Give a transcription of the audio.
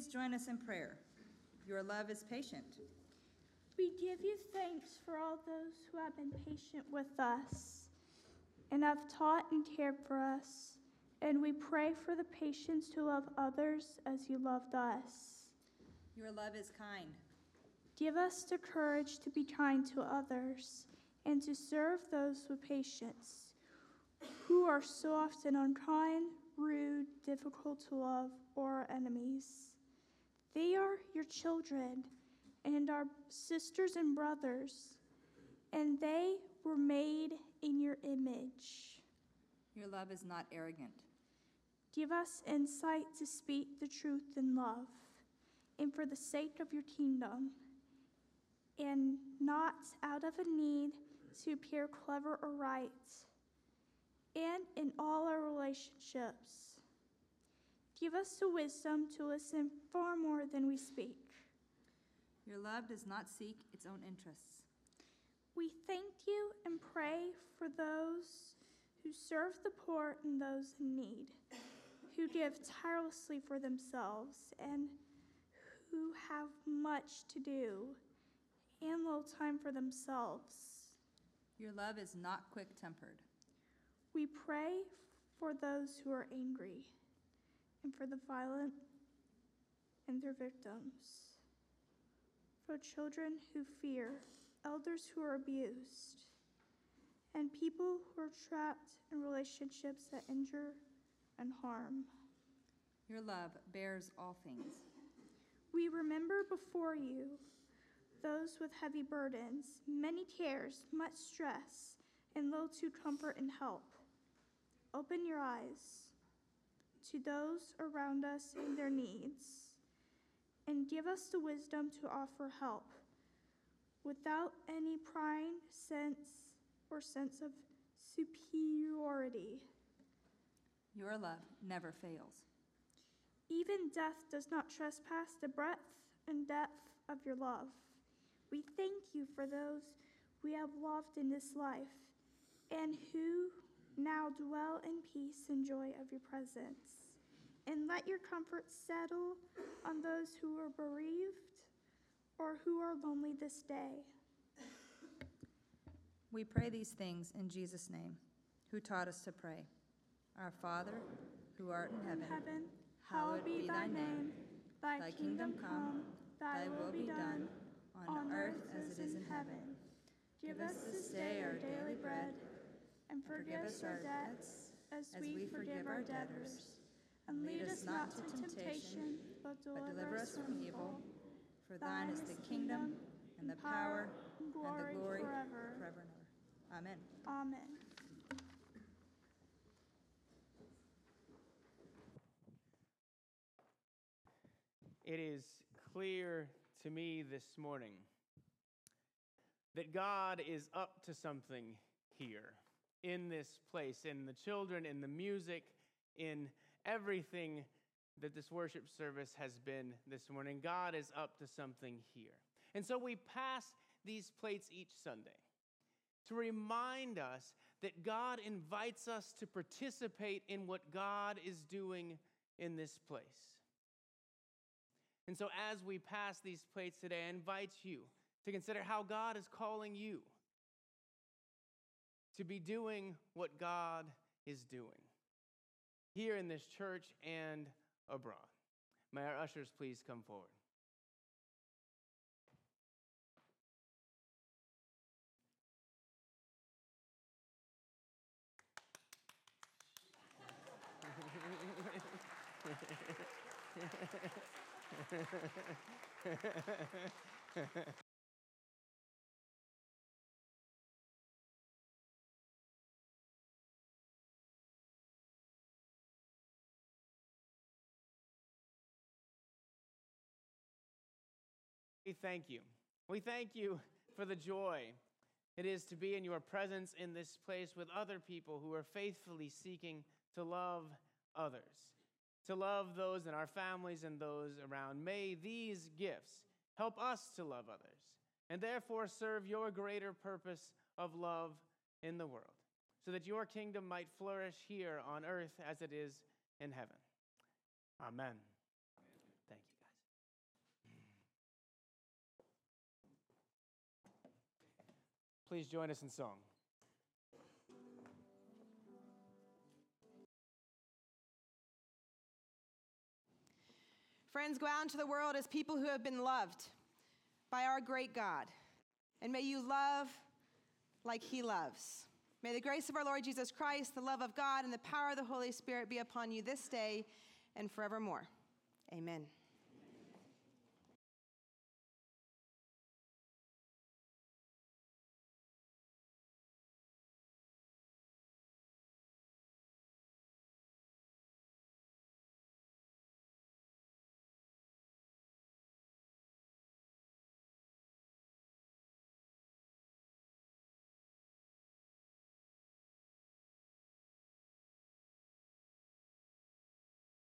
please join us in prayer? Your love is patient. We give you thanks for all those who have been patient with us and have taught and cared for us. And we pray for the patience to love others as you loved us. Your love is kind. Give us the courage to be kind to others and to serve those with patience who are so often unkind, rude, difficult to love, or our enemies. They are your children and our sisters and brothers, and they were made in your image. Your love is not arrogant. Give us insight to speak the truth in love, and for the sake of your kingdom, and not out of a need to appear clever or right, and in all our relationships. Give us the wisdom to listen far more than we speak. Your love does not seek its own interests. We thank you and pray for those who serve the poor and those in need, who give tirelessly for themselves and who have much to do and little time for themselves. Your love is not quick-tempered. We pray for those who are angry and for the violent and their victims, for children who fear, elders who are abused, and people who are trapped in relationships that injure and harm. Your love bears all things. We remember before you those with heavy burdens, many cares, much stress, and little to comfort and help. Open your eyes to those around us and their needs, and give us the wisdom to offer help without any pride, sense of superiority. Your love never fails. Even death does not trespass the breadth and depth of your love. We thank you for those we have loved in this life and who now dwell in peace and joy of your presence. And let your comfort settle on those who are bereaved or who are lonely this day. We pray these things in Jesus' name, who taught us to pray. Our Father, who art in heaven, Hallowed be thy name. Thy kingdom come, thy will be done, on earth as it is in heaven. Give us this day our daily bread, and forgive us our debts as we forgive our debtors. And lead us not to temptation, but deliver us from evil. For thine is the kingdom, and the power, and the glory forever. And ever. Amen. Amen. It is clear to me this morning that God is up to something here, in this place, in the children, in the music, in everything that this worship service has been this morning. God is up to something here. And so we pass these plates each Sunday to remind us that God invites us to participate in what God is doing in this place. And so as we pass these plates today, I invite you to consider how God is calling you to be doing what God is doing here in this church and abroad. May our ushers please come forward. We thank you. We thank you for the joy it is to be in your presence in this place with other people who are faithfully seeking to love others, to love those in our families and those around. May these gifts help us to love others and therefore serve your greater purpose of love in the world, so that your kingdom might flourish here on earth as it is in heaven. Amen. Thank you, guys. Please join us in song. Friends, go out into the world as people who have been loved by our great God. And may you love like he loves. May the grace of our Lord Jesus Christ, the love of God, and the power of the Holy Spirit be upon you this day and forevermore. Amen.